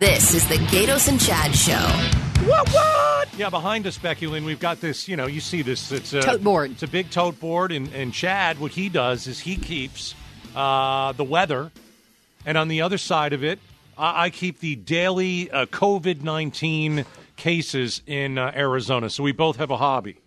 This is the Gatos and Chad Show. What? Yeah, behind us, Becky Lynn, we've got this, you see this. It's a tote board. It's a big tote board, and Chad, what he does is he keeps the weather, and on the other side of it, I keep the daily COVID-19 cases in Arizona. So we both have a hobby.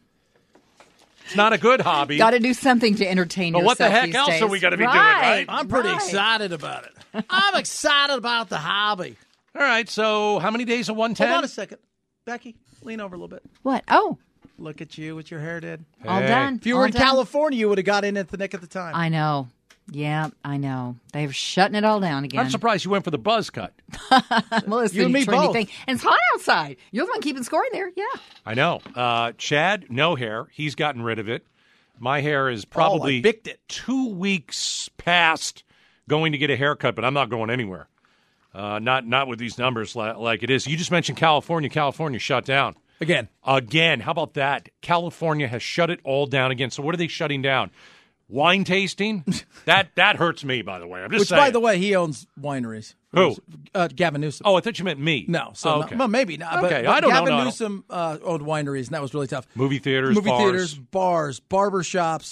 It's not a good hobby. Got to do something to entertain yourself. But what the heck these else days. are we going to be doing, right? I'm pretty excited about it. I'm excited about the hobby. All right, so how many days of 110? Hold on a second. Becky, lean over a little bit. What? Oh. Look at you with your hair did. All done. If you were in California, you would have got in at the nick of the time. I know. Yeah, I know. They're shutting it all down again. I'm surprised you went for the buzz cut. Well, it's You and me trendy both. thing. And it's hot outside. You're the one keeping score in there. Yeah. I know. Chad, no hair. He's gotten rid of it. My hair is probably I bicked it. 2 weeks past going to get a haircut, but I'm not going anywhere. Not with these numbers like it is. You just mentioned California. California shut down. Again. How about that? California has shut it all down again. So what are they shutting down? Wine tasting? That hurts me, by the way. I'm just saying. By the way, he owns wineries. Who? Gavin Newsom. Oh, I thought you meant me. No. So Oh, okay. well, maybe not. Okay, But I don't know. Gavin No, I don't. Newsom owned wineries, and that was really tough. Movie theaters, bars, barber shops,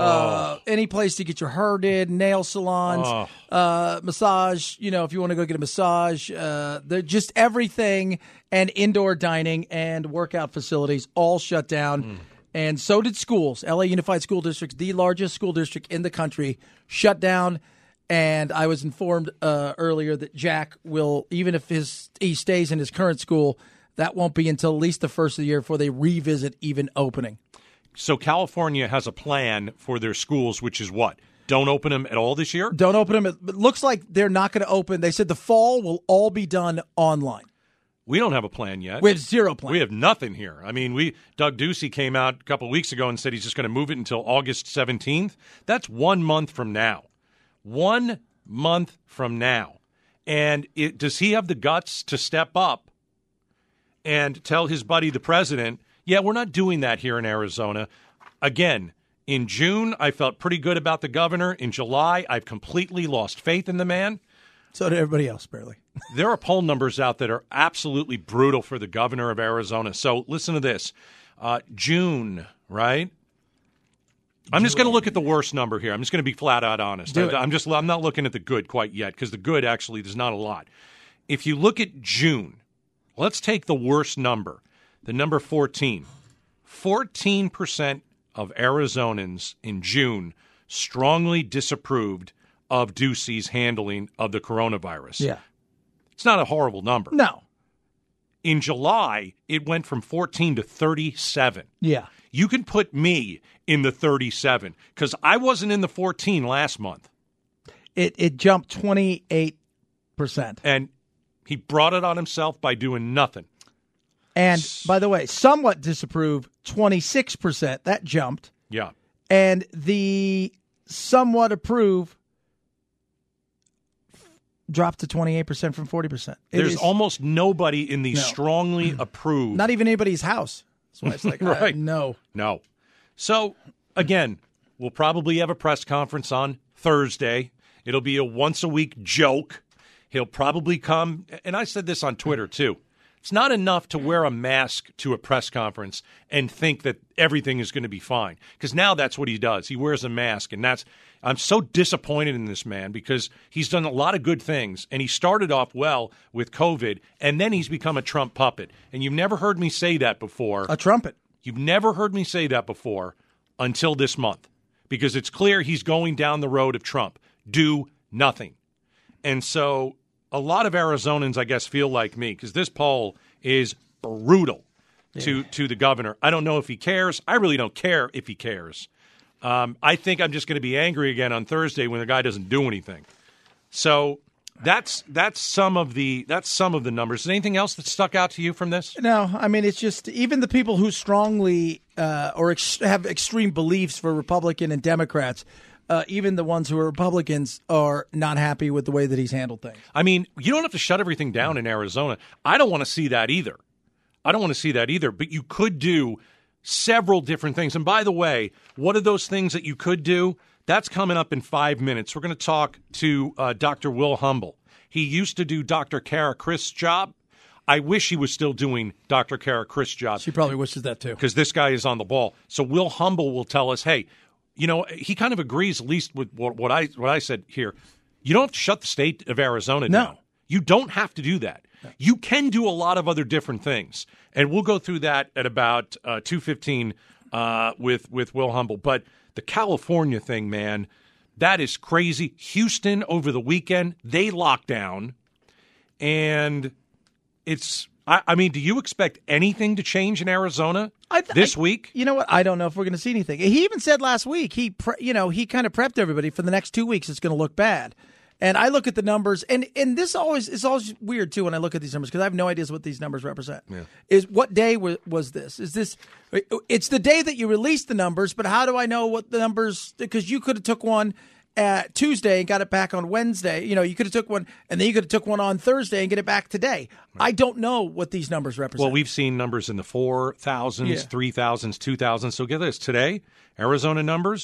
any place to get your hair did, nail salons, massage. If you want to go get a massage, they're just everything, and indoor dining and workout facilities all shut down. And so did schools. LA Unified School District, the largest school district in the country, shut down. And I was informed earlier that Jack will, even if he stays in his current school, that won't be until at least the first of the year before they revisit even opening. So California has a plan for their schools, which is what? Don't open them at all this year? Don't open them. It looks like they're not going to open. They said the fall will all be done online. We don't have a plan yet. We have zero plan. We have nothing here. I mean, Doug Ducey came out a couple of weeks ago and said he's just going to move it until August 17th. That's 1 month from now. 1 month from now. And does he have the guts to step up and tell his buddy, the president, yeah, we're not doing that here in Arizona? Again, in June, I felt pretty good about the governor. In July, I've completely lost faith in the man. So did everybody else, barely. There are poll numbers out that are absolutely brutal for the governor of Arizona. So listen to this. June, right? I'm just going to look at the worst number here. I'm just going to be flat out honest. I'm not looking at the good quite yet because the good actually there's not a lot. If you look at June, let's take the worst number, the number 14. 14% of Arizonans in June strongly disapproved of Ducey's handling of the coronavirus. Yeah. It's not a horrible number. No. In July, it went from 14 to 37. Yeah. You can put me in the 37 because I wasn't in the 14 last month. It jumped 28%. And he brought it on himself by doing nothing. And, by the way, somewhat disapprove, 26%. That jumped. Yeah. And the somewhat approve dropped to 28% from 40%. There's almost nobody in the strongly approved. Not even anybody's house. That's why it's like, right. No. So, again, we'll probably have a press conference on Thursday. It'll be a once-a-week joke. He'll probably come, and I said this on Twitter, too. It's not enough to wear a mask to a press conference and think that everything is going to be fine. Because now that's what he does. He wears a mask, and I'm so disappointed in this man because he's done a lot of good things, and he started off well with COVID, and then he's become a Trump puppet. And you've never heard me say that before. A trumpet. You've never heard me say that before until this month because it's clear he's going down the road of Trump. Do nothing. And so a lot of Arizonans, I guess, feel like me because this poll is brutal to the governor. I don't know if he cares. I really don't care if he cares. I think I'm just going to be angry again on Thursday when the guy doesn't do anything. So that's some of the numbers. Is there anything else that stuck out to you from this? No, I mean it's just even the people who strongly have extreme beliefs for Republican and Democrats. Even the ones who are Republicans are not happy with the way that he's handled things. I mean, you don't have to shut everything down in Arizona. I don't want to see that either. But you could do several different things. And by the way, what are those things that you could do? That's coming up in 5 minutes. We're going to talk to Dr. Will Humble. He used to do Dr. Kara Christ's job. I wish he was still doing Dr. Kara Christ's job. She probably wishes that too. Because this guy is on the ball. So Will Humble will tell us, hey, you know, he kind of agrees, at least with what I said here. You don't have to shut the state of Arizona down. You don't have to do that. No. You can do a lot of other different things. And we'll go through that at about 2:15 with Will Humble. But the California thing, man, that is crazy. Houston over the weekend, they locked down. And it's, I mean, do you expect anything to change in Arizona this week? You know what? I don't know if we're going to see anything. He even said last week, he kind of prepped everybody for the next 2 weeks. It's going to look bad. And I look at the numbers, and this is always weird, too, when I look at these numbers, because I have no idea what these numbers represent. Yeah. Is what day was this? Is this – it's the day that you released the numbers, but how do I know what the numbers – because you could have took one at Tuesday and got it back on Wednesday. You know, you could have took one, and then you could have took one on Thursday and get it back today. Right. I don't know what these numbers represent. Well, we've seen numbers in the 4,000s, 3,000s, 2,000s. So get this. Today, Arizona numbers,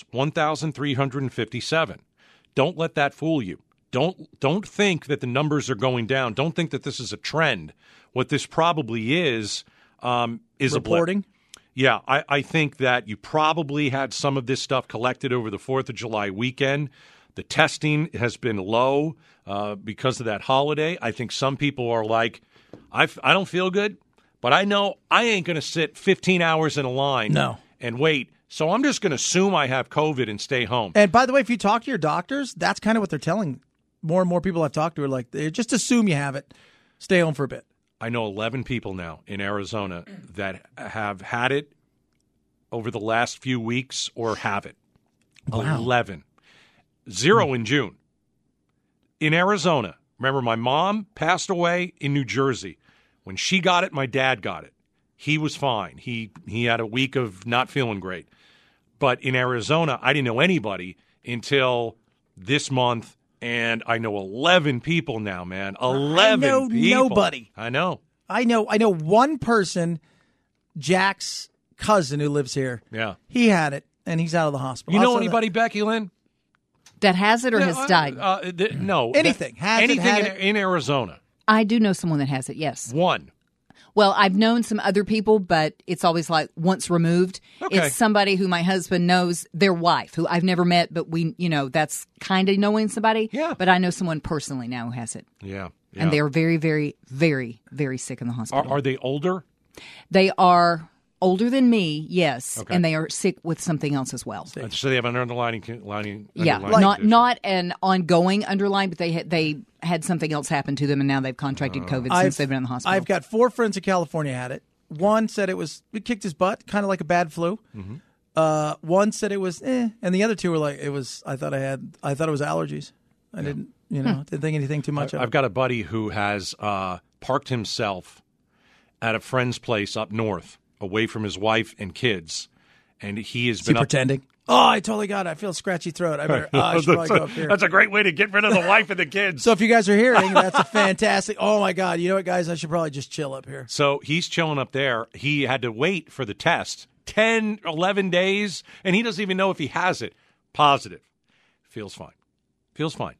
1,357. Don't let that fool you. Don't think that the numbers are going down. Don't think that this is a trend. What this probably is reporting. Yeah, I think that you probably had some of this stuff collected over the 4th of July weekend. The testing has been low because of that holiday. I think some people are like, I don't feel good, but I know I ain't going to sit 15 hours in a line and wait. So I'm just going to assume I have COVID and stay home. And by the way, if you talk to your doctors, that's kind of what they're telling. More and more people I've talked to are like, they just assume you have it. Stay home for a bit. I know 11 people now in Arizona that have had it over the last few weeks or have it. Wow. 11. 0 in June. In Arizona, remember my mom passed away in New Jersey. When she got it, my dad got it. He was fine. He had a week of not feeling great. But in Arizona, I didn't know anybody until this month. And I know 11 people now, man. 11 people. Nobody. I know. I know one person, Jack's cousin who lives here. Yeah. He had it, and he's out of the hospital. You know anybody, Becky Lynn? That has it or has died? No. Anything. Anything in Arizona. I do know someone that has it, yes. One. Well, I've known some other people, but it's always like once removed. Okay. It's somebody who my husband knows, their wife, who I've never met, but that's kind of knowing somebody. Yeah. But I know someone personally now who has it. Yeah. And they are very, very, very, very sick in the hospital. Are they older? They are older than me, yes, okay. and they are sick with something else as well. So they have an underlying not an ongoing underlying, but they had something else happen to them, and now they've contracted COVID since they've been in the hospital. I've got 4 friends in California had it. One said it kicked his butt, kind of like a bad flu. Mm-hmm. One said it was and the other 2 were like it was. I thought it was allergies. I didn't think anything too much of it. I've got a buddy who has parked himself at a friend's place up north, away from his wife and kids, and he has been pretending. Oh, I totally got it. I feel a scratchy throat. I better. I should probably go up here. That's a great way to get rid of the wife and the kids. So if you guys are hearing, that's a fantastic. Oh my God! You know what, guys? I should probably just chill up here. So he's chilling up there. He had to wait for the test 10, 11 days, and he doesn't even know if he has it. Positive. Feels fine. Feels fine.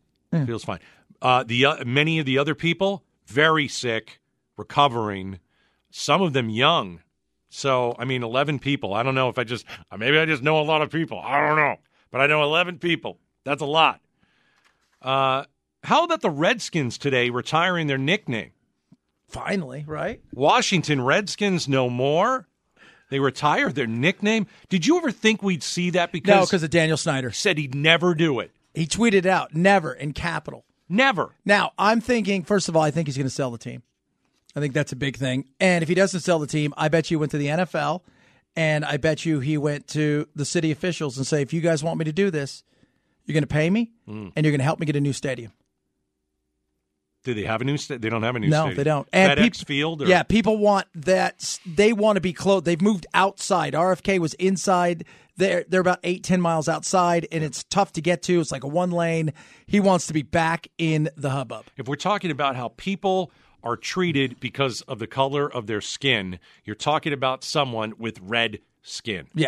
Many of the other people very sick, recovering. Some of them young. So, 11 people. I don't know if I just know a lot of people. I don't know. But I know 11 people. That's a lot. How about the Redskins today retiring their nickname? Finally, right? Washington Redskins no more. They retired their nickname. Did you ever think we'd see that? Because of Daniel Snyder. Said he'd never do it. He tweeted out, never, in capital. Never. Now, I'm thinking, first of all, I think he's going to sell the team. I think that's a big thing. And if he doesn't sell the team, I bet you he went to the NFL, and I bet you he went to the city officials and say, if you guys want me to do this, you're going to pay me, and you're going to help me get a new stadium. Do they have a new stadium? They don't have a new stadium. No, they don't. And FedEx Field? Or? Yeah, people want that. They want to be close. They've moved outside. RFK was inside. They're about 8-10 miles outside, and it's tough to get to. It's like a 1 lane. He wants to be back in the hubbub. If we're talking about how people are treated because of the color of their skin, you're talking about someone with red skin. Yeah.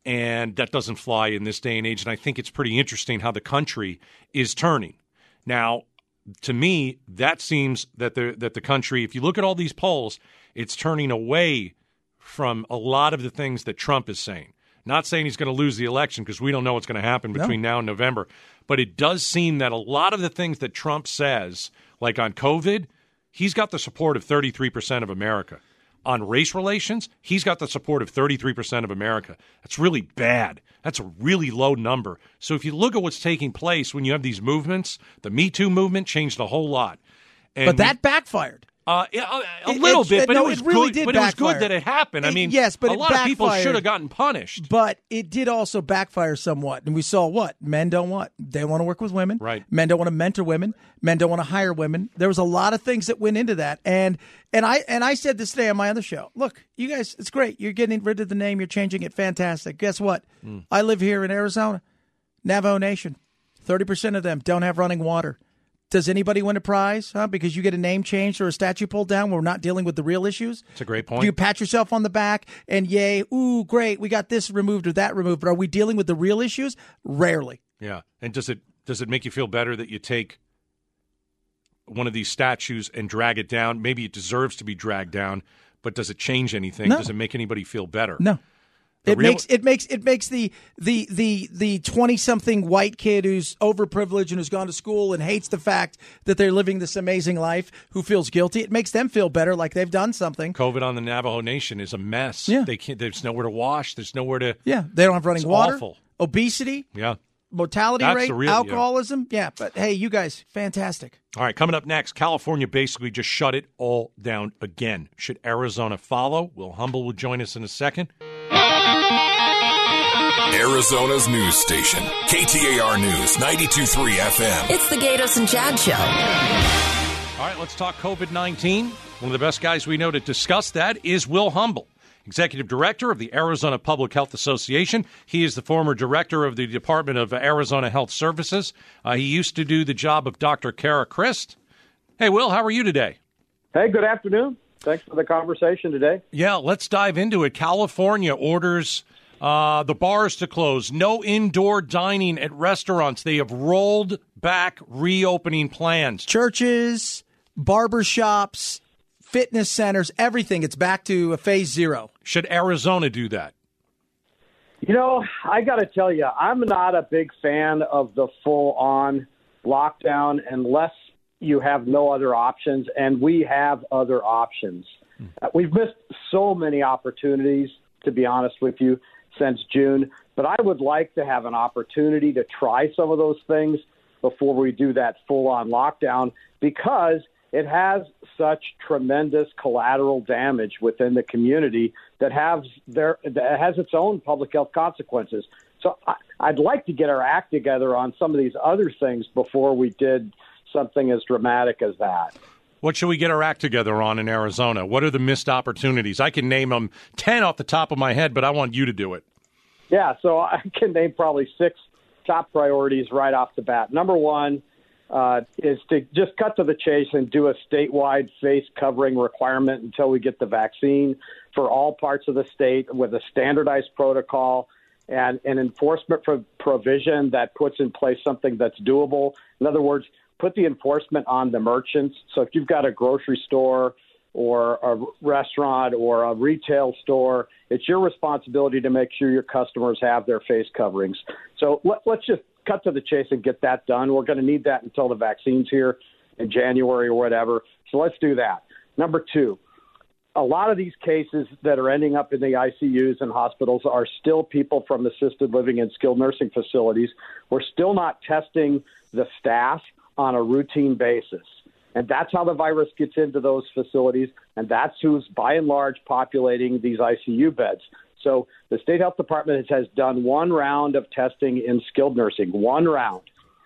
And that doesn't fly in this day and age. And I think it's pretty interesting how the country is turning. Now, to me, that seems that the country, if you look at all these polls, it's turning away from a lot of the things that Trump is saying. Not saying he's going to lose the election because we don't know what's going to happen between now and November. But it does seem that a lot of the things that Trump says, like on COVID, he's got the support of 33% of America. On race relations, he's got the support of 33% of America. That's really bad. That's a really low number. So if you look at what's taking place when you have these movements, the Me Too movement changed a whole lot. And but that backfired. A little bit, but it was really good. But it was good that it happened. I mean, yes, but a lot of people should have gotten punished. But it did also backfire somewhat. And we saw what? Men don't want. They want to work with women. Right. Men don't want to mentor women. Men don't want to hire women. There was a lot of things that went into that. And I said this today on my other show. Look, you guys, it's great. You're getting rid of the name. You're changing it. Fantastic. Guess what? I live here in Arizona. Navajo Nation. 30% of them don't have running water. Does anybody win a prize? Because you get a name changed or a statue pulled down? We're not dealing with the real issues. That's a great point. Do you pat yourself on the back and yay, ooh, great, we got this removed or that removed? But are we dealing with the real issues? Rarely. Yeah. And does it make you feel better that you take one of these statues and drag it down? Maybe it deserves to be dragged down, but does it change anything? No. Does it make anybody feel better? No. It makes the 20-something white kid who's overprivileged and who's gone to school and hates the fact that they're living this amazing life, who feels guilty. It makes them feel better, like they've done something. COVID on the Navajo Nation is a mess. Yeah. There's nowhere to wash. There's nowhere to. Yeah, they don't have running water. Awful. Obesity. Yeah. Mortality rate. Alcoholism. Yeah, but hey, you guys, fantastic. All right, coming up next, California basically just shut it all down again. Should Arizona follow? Will Humble will join us in a second. Arizona's news station, KTAR News, 92.3 FM. It's the Gatos and Chad Show. All right, let's talk COVID-19. One of the best guys we know to discuss that is Will Humble, Executive Director of the Arizona Public Health Association. He is the former Director of the Department of Arizona Health Services. He used to do the job of Dr. Kara Christ. Hey, Will, how are you today? Hey, good afternoon. Thanks for the conversation today. Yeah, let's dive into it. California orders the bars to close. No indoor dining at restaurants. They have rolled back reopening plans. Churches, barbershops, fitness centers, everything. It's back to a phase 0. Should Arizona do that? You know, I got to tell you, I'm not a big fan of the full-on lockdown unless you have no other options, and we have other options. We've missed so many opportunities, to be honest with you, since June, but I would like to have an opportunity to try some of those things before we do that full-on lockdown, because it has such tremendous collateral damage within the community that has its own public health consequences. So I'd like to get our act together on some of these other things before we did something as dramatic as that. What should we get our act together on in Arizona? What are the missed opportunities? I can name them 10 off the top of my head, but I want you to do it. Yeah, so I can name probably 6 top priorities right off the bat. Number one is to just cut to the chase and do a statewide face covering requirement until we get the vaccine for all parts of the state with a standardized protocol and an enforcement provision that puts in place something that's doable. In other words, put the enforcement on the merchants. So if you've got a grocery store or a restaurant or a retail store, it's your responsibility to make sure your customers have their face coverings. So let's just cut to the chase and get that done. We're going to need that until the vaccine's here in January or whatever. So let's do that. Number 2, a lot of these cases that are ending up in the ICUs and hospitals are still people from assisted living and skilled nursing facilities. We're still not testing the staff on a routine basis. And that's how the virus gets into those facilities, and that's who's, by and large, populating these ICU beds. So the State Health Department has done one round of testing in skilled nursing, one round.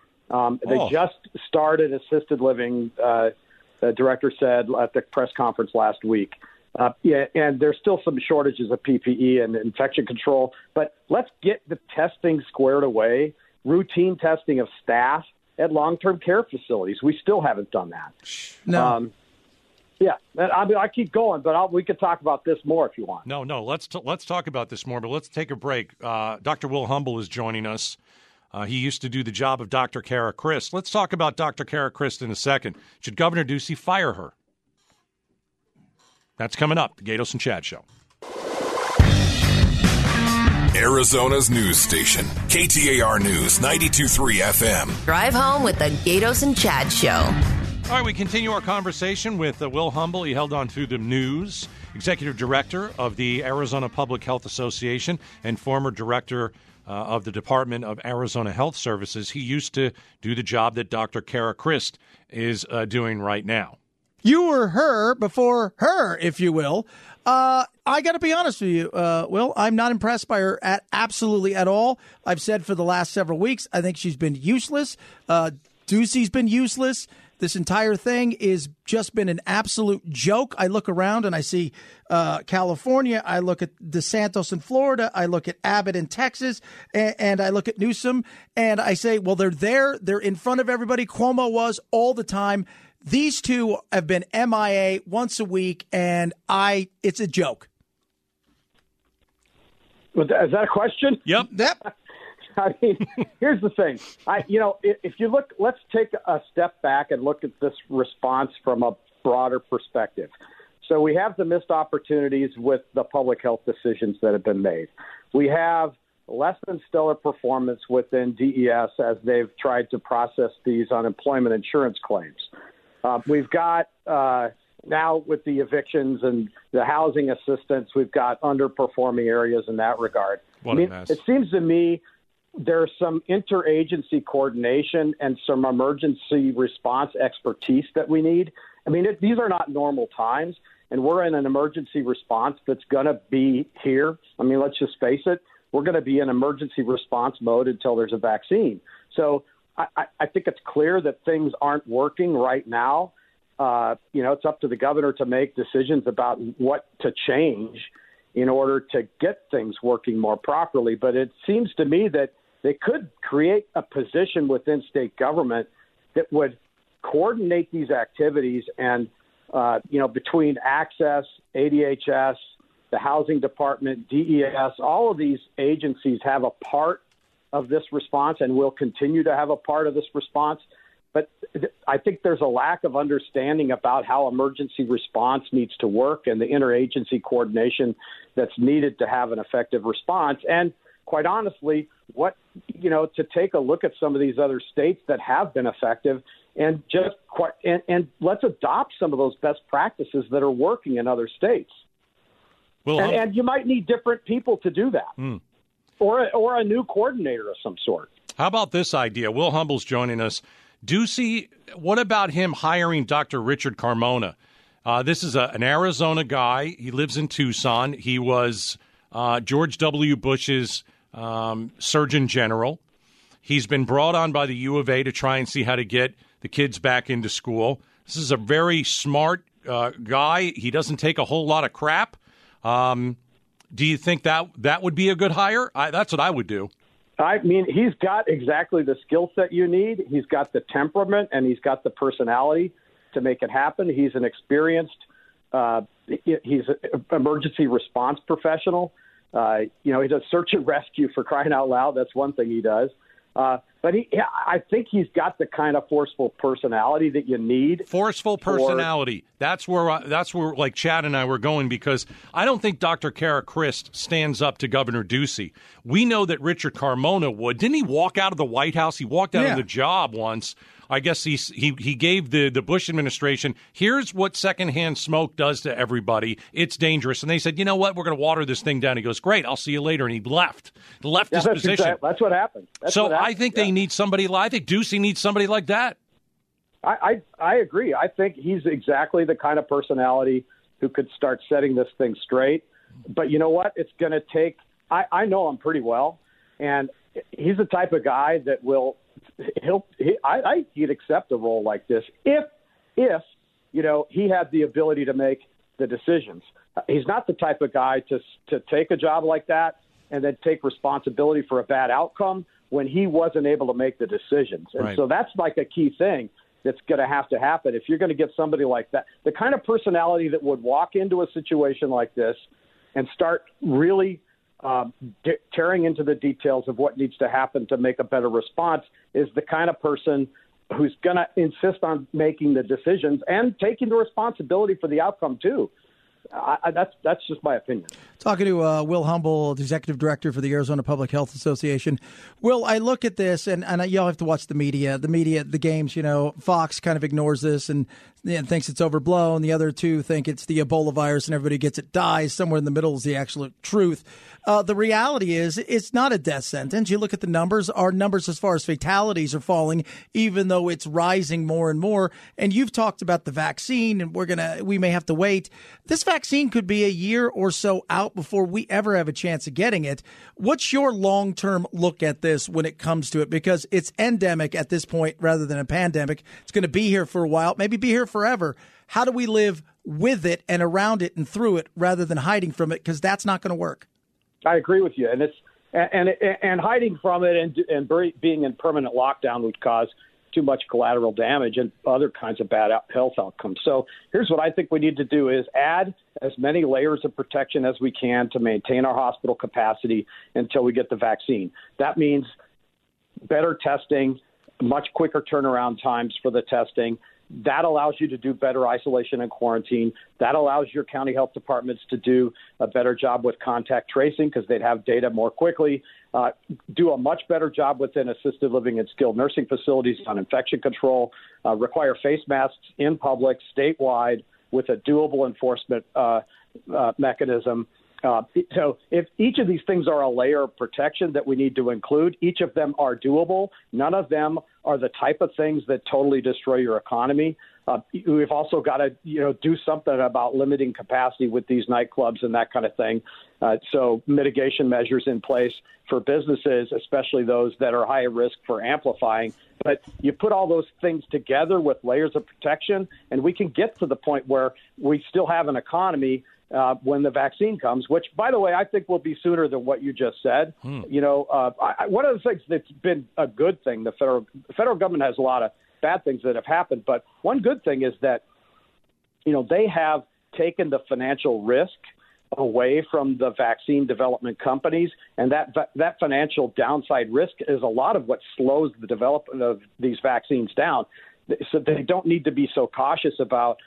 They just started assisted living, the director said at the press conference last week. And there's still some shortages of PPE and infection control, but let's get the testing squared away, routine testing of staff at long-term care facilities. We still haven't done that. No. Yeah, I mean, I keep going, but we could talk about this more if you want. No, let's talk about this more, but let's take a break. Dr. Will Humble is joining us. He used to do the job of Dr. Kara Christ. Let's talk about Dr. Kara Christ in a second. Should Governor Ducey fire her? That's coming up, the Gatos and Chad Show. Arizona's news station, KTAR News 92.3 FM. Drive home with the Gatos and Chad Show. All right, we continue our conversation with Will Humble. He held on to the news, Executive Director of the Arizona Public Health Association and former Director of the Department of Arizona Health Services. He used to do the job that Dr. Kara Christ is doing right now. You were her before her, if you will. I got to be honest with you, Will. I'm not impressed by her absolutely at all. I've said for the last several weeks, I think she's been useless. Ducey's been useless. This entire thing is just been an absolute joke. I look around and I see California. I look at DeSantis in Florida. I look at Abbott in Texas. And I look at Newsom. And I say, well, they're there. They're in front of everybody. Cuomo was all the time. These two have been MIA once a week, and it's a joke. Is that a question? Yep. I mean, here's the thing. If you look, let's take a step back and look at this response from a broader perspective. So we have the missed opportunities with the public health decisions that have been made. We have less than stellar performance within DES as they've tried to process these unemployment insurance claims. We've got now with the evictions and the housing assistance, we've got underperforming areas in that regard. What a mess. It seems to me there's some interagency coordination and some emergency response expertise that we need. I mean, these are not normal times, and we're in an emergency response that's going to be here. I mean, let's just face it. We're going to be in emergency response mode until there's a vaccine. So I think it's clear that things aren't working right now. It's up to the governor to make decisions about what to change in order to get things working more properly. But it seems to me that they could create a position within state government that would coordinate these activities and, between Access, ADHS, the Housing Department, DES, all of these agencies have a part of this response and will continue to have a part of this response. But I think there's a lack of understanding about how emergency response needs to work and the interagency coordination that's needed to have an effective response. And quite honestly, to take a look at some of these other states that have been effective and and let's adopt some of those best practices that are working in other states. Well, and you might need different people to do that. Or a new coordinator of some sort. How about this idea? Will Humble's joining us. Ducey, what about him hiring Dr. Richard Carmona? This is an Arizona guy. He lives in Tucson. He was George W. Bush's Surgeon General. He's been brought on by the U of A to try and see how to get the kids back into school. This is a very smart guy. He doesn't take a whole lot of crap. Do you think that would be a good hire? That's what I would do. I mean, he's got exactly the skill set you need. He's got the temperament and he's got the personality to make it happen. He's an experienced, he's an emergency response professional. He does search and rescue, for crying out loud. That's one thing he does. But I think he's got the kind of forceful personality that you need. Forceful personality. That's where like Chad and I were going, because I don't think Dr. Kara Christ stands up to Governor Ducey. We know that Richard Carmona would. Didn't he walk out of the White House? He walked out of the job once. I guess he gave the Bush administration, here's what secondhand smoke does to everybody. It's dangerous. And they said, you know what, we're going to water this thing down. He goes, great, I'll see you later. And he left his position. That's what happened. I think they need somebody. I think Ducey needs somebody like that. I agree. I think he's exactly the kind of personality who could start setting this thing straight. But you know what? It's going to take – I know him pretty well, and he's the type of guy that will – he'd accept a role like this if he had the ability to make the decisions. He's not the type of guy to take a job like that and then take responsibility for a bad outcome when he wasn't able to make the decisions. And so that's like a key thing. that's going to happen. If you're going to get somebody like that, the kind of personality that would walk into a situation like this and start really tearing into the details of what needs to happen to make a better response is the kind of person who's going to insist on making the decisions and taking the responsibility for the outcome too. That's just my opinion. Talking to Will Humble, the executive director for the Arizona Public Health Association. Will, I look at this, and y'all have to watch the media. The games, Fox kind of ignores this and thinks it's overblown. The other two think it's the Ebola virus and everybody gets it, dies. Somewhere in the middle is the actual truth. The reality is it's not a death sentence. You look at the numbers. Our numbers as far as fatalities are falling, even though it's rising more and more. And you've talked about the vaccine, and we may have to wait. This vaccine could be a year or so out before we ever have a chance of getting it. What's your long-term look at this when it comes to it? Because it's endemic at this point rather than a pandemic. It's going to be here for a while, maybe be here forever. How do we live with it and around it and through it rather than hiding from it? Because that's not going to work. I agree with you, and hiding from it and being in permanent lockdown would cause too much collateral damage and other kinds of bad health outcomes. So here's what I think we need to do is add as many layers of protection as we can to maintain our hospital capacity until we get the vaccine. That means better testing, much quicker turnaround times for the testing. That allows you to do better isolation and quarantine. That allows your county health departments to do a better job with contact tracing because they'd have data more quickly. Do a much better job within assisted living and skilled nursing facilities on infection control. Require face masks in public, statewide, with a doable enforcement mechanism. So if each of these things are a layer of protection that we need to include, each of them are doable. None of them are the type of things that totally destroy your economy. We've also got to, do something about limiting capacity with these nightclubs and that kind of thing. So mitigation measures in place for businesses, especially those that are high risk for amplifying. But you put all those things together with layers of protection, and we can get to the point where we still have an economy when the vaccine comes, which, by the way, I think will be sooner than what you just said. One of the things that's been a good thing, the federal government has a lot of bad things that have happened, but one good thing is that, they have taken the financial risk away from the vaccine development companies, and that financial downside risk is a lot of what slows the development of these vaccines down. So they don't need to be so cautious about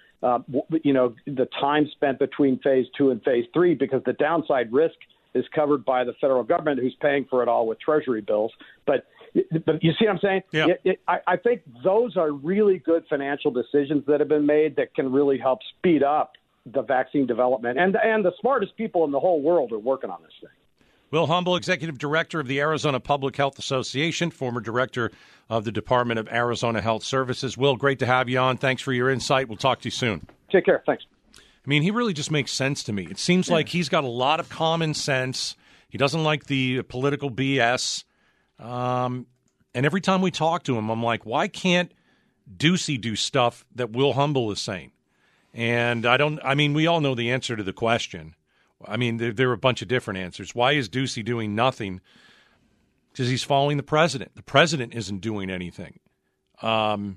the time spent between phase 2 and phase 3, because the downside risk is covered by the federal government, who's paying for it all with treasury bills. But you see what I'm saying? Yeah. I think those are really good financial decisions that have been made that can really help speed up the vaccine development. And the smartest people in the whole world are working on this thing. Will Humble, Executive Director of the Arizona Public Health Association, former Director of the Department of Arizona Health Services. Will, great to have you on. Thanks for your insight. We'll talk to you soon. Take care. Thanks. I mean, he really just makes sense to me. It seems like he's got a lot of common sense. He doesn't like the political BS. And every time we talk to him, I'm like, why can't Ducey do stuff that Will Humble is saying? And we all know the answer to the question. I mean, there are a bunch of different answers. Why is Ducey doing nothing? Because he's following the president. The president isn't doing anything. And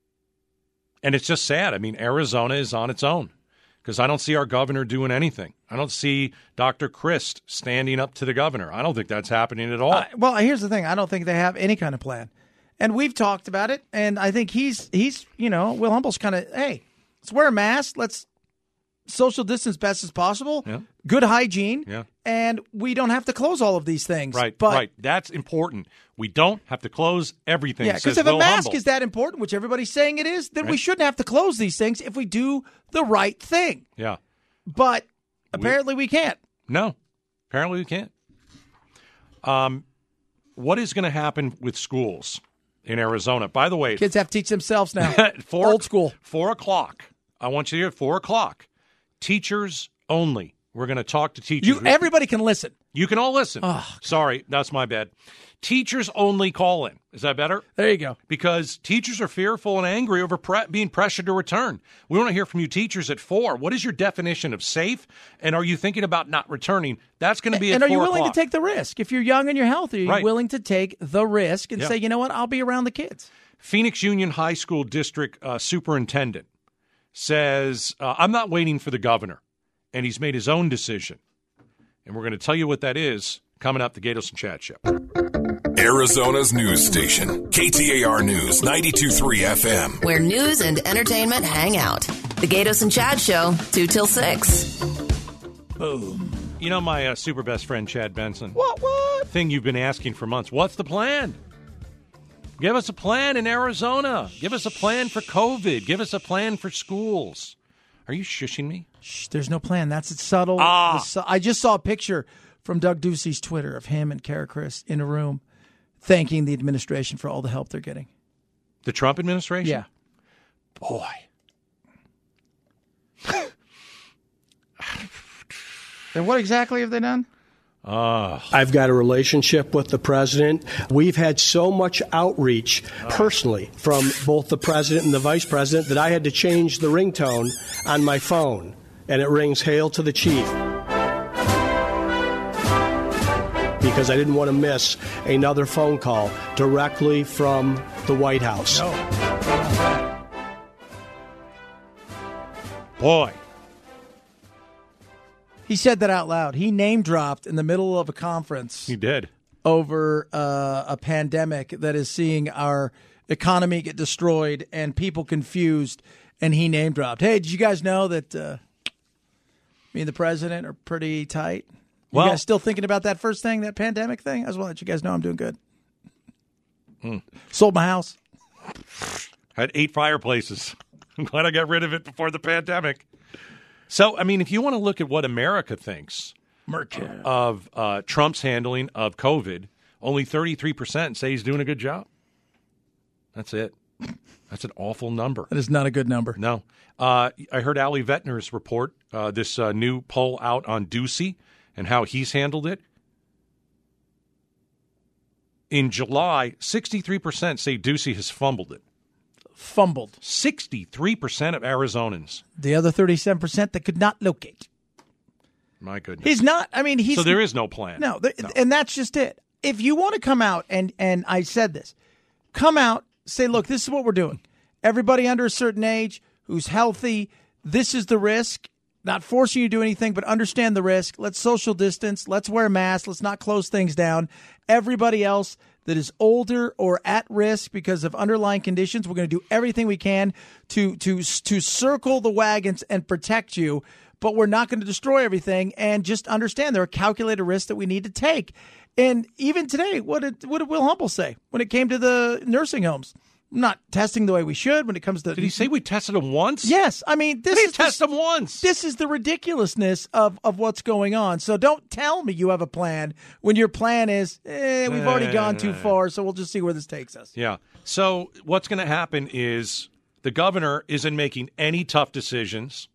it's just sad. I mean, Arizona is on its own because I don't see our governor doing anything. I don't see Dr. Crist standing up to the governor. I don't think that's happening at all. Well, here's the thing. I don't think they have any kind of plan. And we've talked about it, and I think he's Will Humble's kind of, hey, let's wear a mask. Let's social distance best as possible. Yeah. Good hygiene. Yeah. And we don't have to close all of these things. Right. That's important. We don't have to close everything. Yeah, because if a mask is that important, which everybody's saying it is, then we shouldn't have to close these things if we do the right thing. Yeah. But apparently we can't. No. Apparently we can't. What is going to happen with schools in Arizona? By the way, kids have to teach themselves now. Old school. 4 o'clock. I want you to hear 4 o'clock. Teachers only. We're going to talk to teachers. Everybody can listen. You can all listen. Oh, sorry, that's my bad. Teachers only call in. Is that better? There you go. Because teachers are fearful and angry over being pressured to return. We want to hear from you teachers at 4. What is your definition of safe? And are you thinking about not returning? That's going to be at 4 o'clock. And are you willing to take the risk? If you're young and you're healthy, are you willing to take the risk and say, you know what, I'll be around the kids? Phoenix Union High School District Superintendent says, I'm not waiting for the governor, and he's made his own decision. And we're going to tell you what that is coming up, the Gatos and Chad Show. Arizona's news station, KTAR News 92.3 FM. Where news and entertainment hang out. The Gatos and Chad Show, 2 till 6. Boom. You know my super best friend, Chad Benson. What? Thing you've been asking for months. What's the plan? Give us a plan in Arizona. Give us a plan for COVID. Give us a plan for schools. Are you shushing me? Shh, there's no plan. That's it. Subtle. I just saw a picture from Doug Ducey's Twitter of him and Kara Chris in a room thanking the administration for all the help they're getting. The Trump administration? Yeah. Boy. And what exactly have they done? I've got a relationship with the president. We've had so much outreach personally from both the president and the vice president that I had to change the ringtone on my phone, and it rings "Hail to the Chief," because I didn't want to miss another phone call directly from the White House. No. Boy. He said that out loud. He name-dropped in the middle of a conference. He did. Over a pandemic that is seeing our economy get destroyed and people confused, and he name-dropped. Hey, did you guys know that me and the president are pretty tight? You guys still thinking about that first thing, that pandemic thing? I just want to let you guys know I'm doing good. Sold my house. Had 8 fireplaces. I'm glad I got rid of it before the pandemic. So, I mean, if you want to look at what America thinks of Trump's handling of COVID, only 33% say he's doing a good job. That's it. That's an awful number. That is not a good number. No. I heard Ali Vettner's report, this new poll out on Ducey and how he's handled it. In July, 63% say Ducey has fumbled it. Fumbled. 63% of Arizonans. The other 37% that could not locate. My goodness. He's not, I mean, he's... So there is no plan. No, and that's just it. If you want to come out, and I said this, come out, say, look, this is what we're doing. Everybody under a certain age who's healthy, this is the risk. Not forcing you to do anything, but understand the risk. Let's social distance. Let's wear masks. Let's not close things down. Everybody else that is older or at risk because of underlying conditions, we're going to do everything we can to circle the wagons and protect you, but we're not going to destroy everything. And just understand there are calculated risks that we need to take. And even today, what did Will Humble say when it came to the nursing homes? Not testing the way we should when it comes to... Did he say we tested them once? Yes. I mean, test them once. This is the ridiculousness of what's going on. So don't tell me you have a plan when your plan is, we've already gone too far, so we'll just see where this takes us. Yeah. So what's going to happen is the governor isn't making any tough decisions.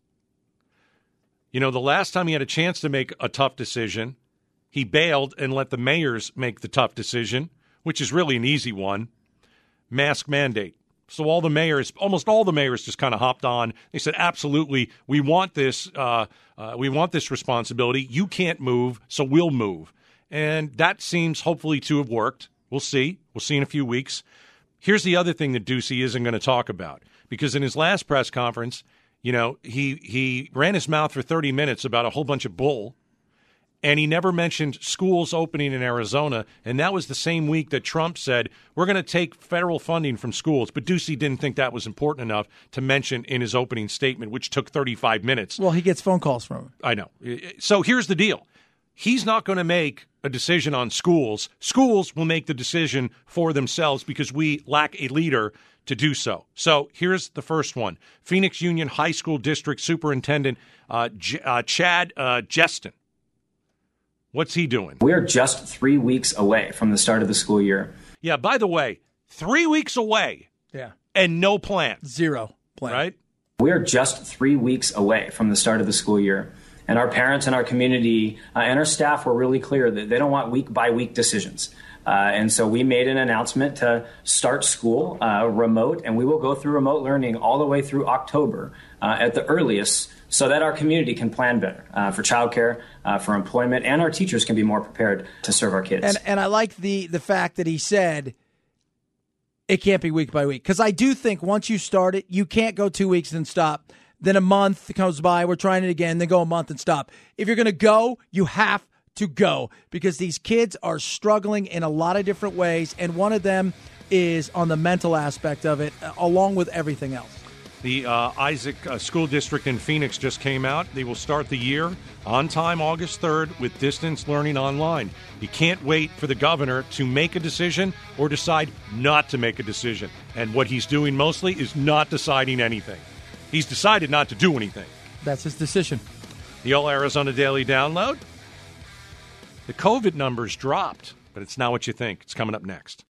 You know, the last time he had a chance to make a tough decision, he bailed and let the mayors make the tough decision, which is really an easy one. Mask mandate. So all the mayors, almost all the mayors, just kind of hopped on. They said, "Absolutely, we want this. We want this responsibility. You can't move, so we'll move." And that seems hopefully to have worked. We'll see. We'll see in a few weeks. Here's the other thing that Ducey isn't going to talk about, because in his last press conference, you know, he ran his mouth for 30 minutes about a whole bunch of bull. And he never mentioned schools opening in Arizona. And that was the same week that Trump said, we're going to take federal funding from schools. But Ducey didn't think that was important enough to mention in his opening statement, which took 35 minutes. Well, he gets phone calls from him. I know. So here's the deal. He's not going to make a decision on schools. Schools will make the decision for themselves because we lack a leader to do so. So here's the first one. Phoenix Union High School District Superintendent Chad Jestin. What's he doing? We're just 3 weeks away from the start of the school year. Yeah, by the way, 3 weeks away. Yeah. And no plan. Zero plan. Right? We're just 3 weeks away from the start of the school year. And our parents and our community and our staff were really clear that they don't want week-by-week decisions. And so we made an announcement to start school remote, and we will go through remote learning all the way through October at the earliest, so that our community can plan better for childcare, for employment, and our teachers can be more prepared to serve our kids. And I like the fact that he said It can't be week by week. Because I do think once you start it, you can't go 2 weeks and stop. Then a month comes by, we're trying it again, then go a month and stop. If you're going to go, you have to go because these kids are struggling in a lot of different ways, and one of them is on the mental aspect of it, along with everything else. The Isaac School District in Phoenix just came out. They will start the year on time, August 3rd, with distance learning online. You can't wait for the governor to make a decision or decide not to make a decision. And what he's doing mostly is not deciding anything. He's decided not to do anything. That's his decision. The All Arizona Daily Download. The COVID numbers dropped, but it's not what you think. It's coming up next.